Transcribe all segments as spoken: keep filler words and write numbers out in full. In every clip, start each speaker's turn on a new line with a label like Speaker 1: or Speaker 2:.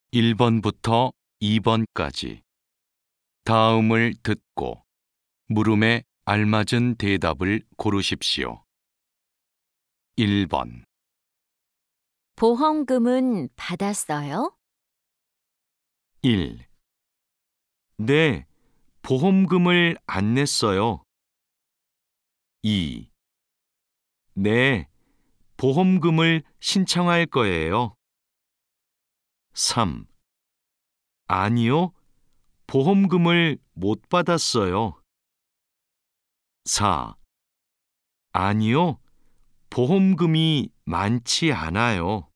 Speaker 1: 일 번부터 이 번까지 다음을 듣고 물음에 알맞은 대답을 고르십시오. 일 번.
Speaker 2: 보험금은 받았어요?
Speaker 1: 일. 네, 보험금을 안 냈어요. 이. 네, 보험금을 신청할 거예요. 삼. 아니요, 보험금을 못 받았어요. 사. 아니요, 보험금이 많지 않아요.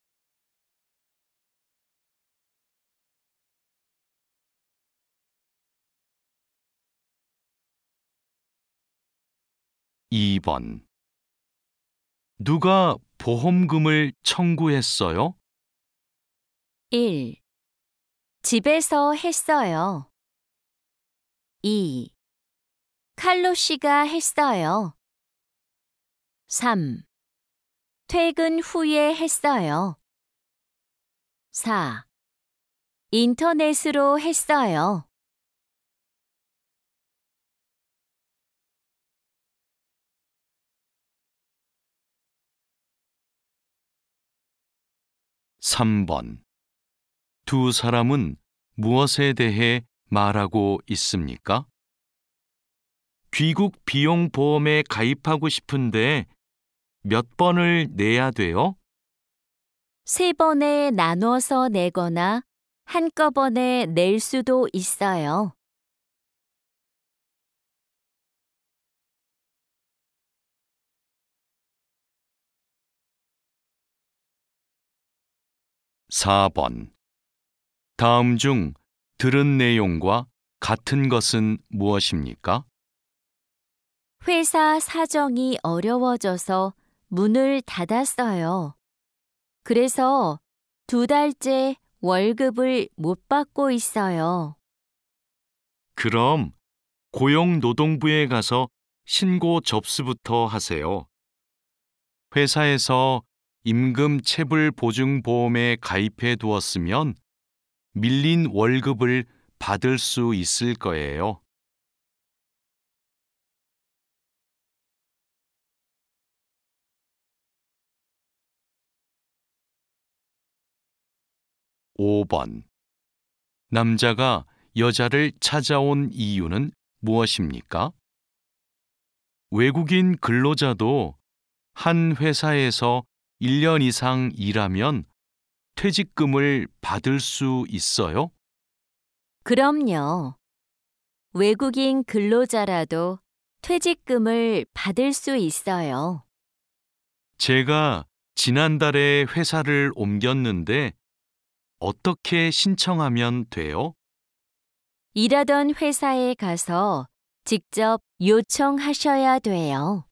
Speaker 1: 이 번. 누가 보험금을 청구했어요?
Speaker 2: 일. 집에서 했어요. 이. 칼로 씨가 했어요. 삼. 퇴근 후에 했어요. 사. 인터넷으로 했어요.
Speaker 1: 삼 번. 두 사람은 무엇에 대해 말하고 있습니까? 귀국 비용 보험에 가입하고 싶은데 몇 번을 내야 돼요?
Speaker 2: 세 번에 나눠서 내거나 한꺼번에 낼 수도 있어요.
Speaker 1: 사 번. 다음 중 들은 내용과 같은 것은 무엇입니까?
Speaker 2: 회사 사정이 어려워져서 문을 닫았어요. 그래서 두 달째 월급을 못 받고 있어요.
Speaker 1: 그럼 고용노동부에 가서 신고 접수부터 하세요. 회사에서 임금 체불 보증 보험에 가입해 두었으면 밀린 월급을 받을 수 있을 거예요. 오 번. 남자가 여자를 찾아온 이유는 무엇입니까? 외국인 근로자도 한 회사에서 일 년 이상 일하면 퇴직금을 받을 수 있어요?
Speaker 2: 그럼요. 외국인 근로자라도 퇴직금을 받을 수 있어요.
Speaker 1: 제가 지난달에 회사를 옮겼는데 어떻게 신청하면 돼요?
Speaker 2: 일하던 회사에 가서 직접 요청하셔야 돼요.